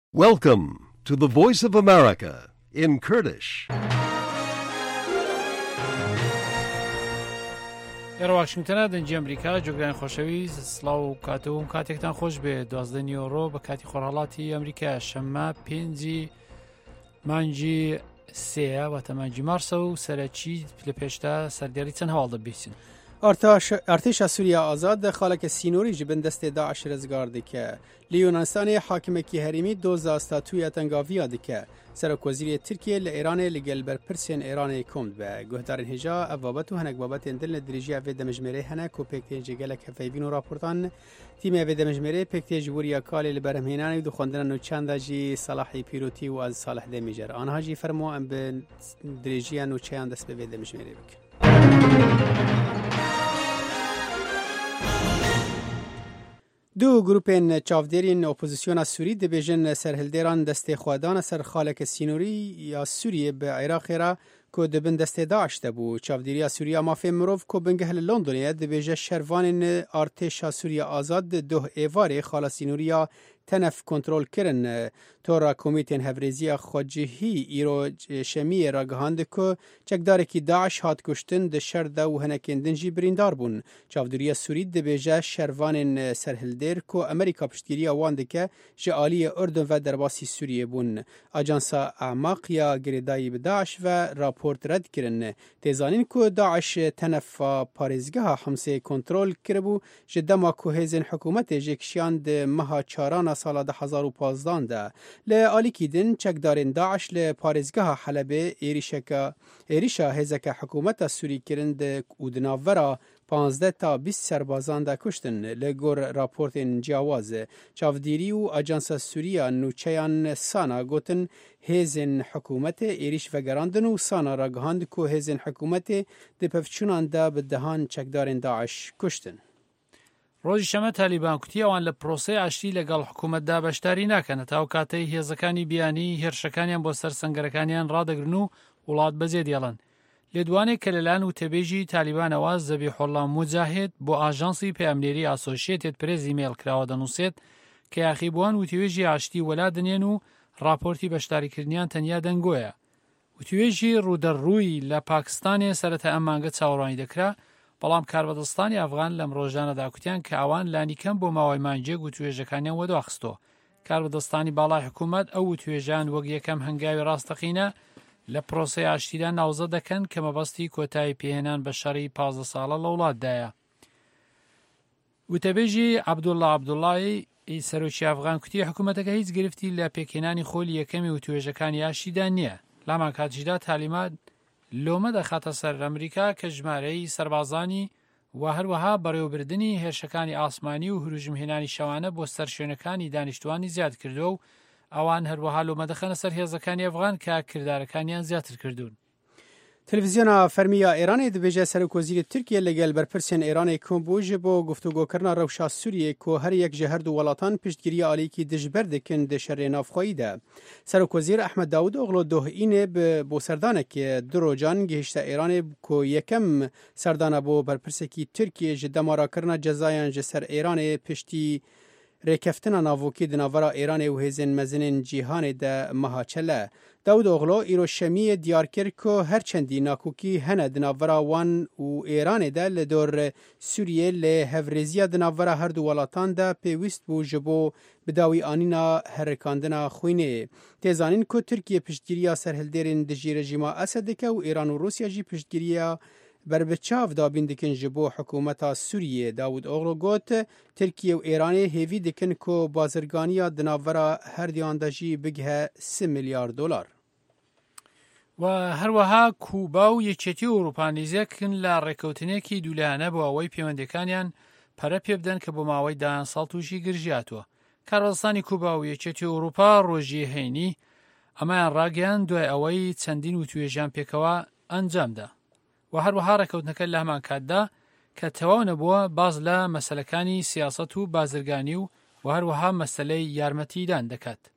Welcome to the Voice of America in Kurdish. لە واشنگتنە دەنجی ئەمریکا جۆگرانی خۆشەویست سڵاو و کاتەوەم کاتێکتان خۆش بێ 12 نیۆڕۆ بە کاتی خۆرهەڵاتی ئەمریکا شەممە 5 مانگی سێە واتە مانگی مارسە و سەرەکی لە پێشتا سەردێڕی چەند هەواڵ دەبیستن. ارتشا سووریا آزاد خالق سینوری جبن دست داعش رزگار دکه لیونستان حاکمکی هریمی دوزا استاتویا تنگاویا دکه سرک وزیر ترکیه لایران لگل بر پرسین ایران کمد به گهدار هجا ابابت و هنگ بابت اندل دریجی و دمجمره هنک و پکتیج گلک هفیبین و راپورتان تیم و دمجمره پکتیج وریا کالی لبرهمینان و خواندن نو چند جی صلاحی پیروتی و از صالح دمیجر آنها جی فرمو ام به دریجی نو چند دست به دمجمره بک. دو گروپین چاودرین اپوزیسیون سوری دبیجن سرهلدران دست خوادان سر خالق سینوری یا سوریه به عراق را که دبن دست داعش دبو چاودری سوریا مافی مروف که بنگهل لندنیه دبیجه شروان ارتشا سوریا آزاد دو ایوار خالق سینوریا تنف کنترل کرن تورا کمیتین هفریزی خواجهی ایرو شمی را گهاند که چکداره که داعش هات کشتن ده شرده و هنکندن جی بریندار بون. چاودری سوری ده بیجه شروان سرهلدر که امریکا پشتگیری آوانده که جعالی اردن و درباسی سوریه بون. اجانسا اعماق یا گریدایی به داعش و راپورت رد کرن. تیزانین که داعش تنف پارزگاه حمسه کنترل کربو جدما که هزین حکومت جکشیان ده مها چاران سال 2015 ده لآلی کیدن چکدارین داعش لپارزگاه حلب ایریشا هزک حکومت سوری کرند و دناورا 15 تا 20 سربازان ده کشتن لگور راپورتین جیاواز چاودیری و اجانس سوریا نوچیان سانا گوتن هزین حکومت ایریش و گراندن و سانا را گهاند که هزین حکومت ده پفچونان ده بدهان چکدارین داعش کشتن. ڕۆژی شەمە تالیبان کوتی ئەوان لە پرۆسەی ئاشتی لەگەڵ حکوومەتدا بەشداری ناکەن تا و کاتەی هێزەکانی بیانی هێرشەکانیان بۆ سەر سەنگەرەکانیان ڕادەگرن و وڵات بەجێ دێڵن. لێدوانێک کە لەلایەن وتەبێژی تالیبانەوە زەبیحوڵڵا موجاهید بۆ ئاژانسی پەیامنێری ئاسۆشیێتێت پرێز ئیمێل کراوە دەنووسێت کە یاخیبووان وتیوێژی ئاشتی وەلا دنێن و راپۆرتی بەشداریکردنیان تەنیا دەنگۆیە. وتیوێژی ڕوودەڕووی لە پاکستانێ سەرەتا ئەم مانگە چاوەڕوانی دەکرا بەڵام کاربەدەستانی ئەفغان لەم ڕۆژانەدا کوتیان کە ئەوان لانیکەم بۆ ماوەی مانجێک وتوێژەکانیان وەدواخستۆ. کاربەدەستانی باڵای حکوومەت ئەو وتوێژان وەک یەکەم هەنگاوی ڕاستەقینە لە پرۆسەی ئاشتیدا ناوزە دەکەن کە مەبەستی کۆتایی پێهێنان بە شەڕی 15 ساڵە لە وڵاتدایە. وتەبێژی عەبدوڵڵا عەبدوڵڵای سەرۆکی ئەفغان کوتی حکوومەتەکە هیچ گرفتی لە پێکهێنانی خۆلی یەکەمی وتوێژەکانی ئاشتیدا نییە. لامان کاتیشدا تالیمان لۆمە دەخاتە سەر ئەمریکا کە ژمارەی سەربازانی و هەروەها بەڕێوەبردننی هێرشەکانی ئاسمانی و هروژمهێنانی شەوانە بۆ سەر شوێنەکانی دانیشتوانی زیاد کردو و ئەوان هەروەها لۆمە دەخەنە سەر هێزەکانی ئەفغان کە کردارەکانیان زیاتر کردوون. تلویزیون فرمیا ایران دبیجه سرک وزیر ترکیه لگل بر پرسین ایران کمبوج با گفتگو کردن روشا سوریه که هر یک جهر دو ولاتان پشتگیری آلی کی دژبر دکن د شر نافخوایی ده. سرک وزیر احمد داود اغلو دوهینه به سردانه که دروجان گهشت ایران که یکم سردانه بو بر پرسکی ترکیه جدمارا کرنا جزایان جسر ایران پشتی رکفتنا ناوکی دناورا ایران و هزین مزنین جیهان ده مهاچله. داود اغلو ایروشمی دیار کرد که هرچندی ناکوکی هنه دناورا وان و ایران ده لدور سوریه لهورزیا دناورا هر دو ولاتان ده پیوست بو جبو بداوی آنینا هرکاندنا خوینه. تیزانین که ترکیه پشتگیریا سرهلدرین دجی رژیما اسد که و ایران و روسیا جی پشتگیریا بربچاو دابین دکن جبو حکومتا سوریه. داود اغلو گوت ترکیه و ایران هیوی دکن که بازرگانیا دناورا هر دیان دجی بگه 3 میلیارد دلار. و هەروەها کوبا و یەکێتی ئەوروپا نزیکن لە ڕێکەوتنێکی دوولایانە بۆ ئەوەی پەیوەندەکانیان پەرە پێ بدەن کە بۆ ماوەی دایان ساڵ تووشی گرژیاتوە. کاربەدەستانی کوبا و یەکێتی ئەوروپا ڕۆژی هەینی ئەمایان ڕاگەیان دوای ئەوەی چەندین وتوێژیان پێکەوە ئەنجامدا و هەروەها ڕێکەوتنەکە لە هەمان کاتدا کە تەواو نەبووە باز لە مەسەلەکانی سیاسەت و بازرگانی و هەروەها مەسەلەی یارمەتیدان دەکات.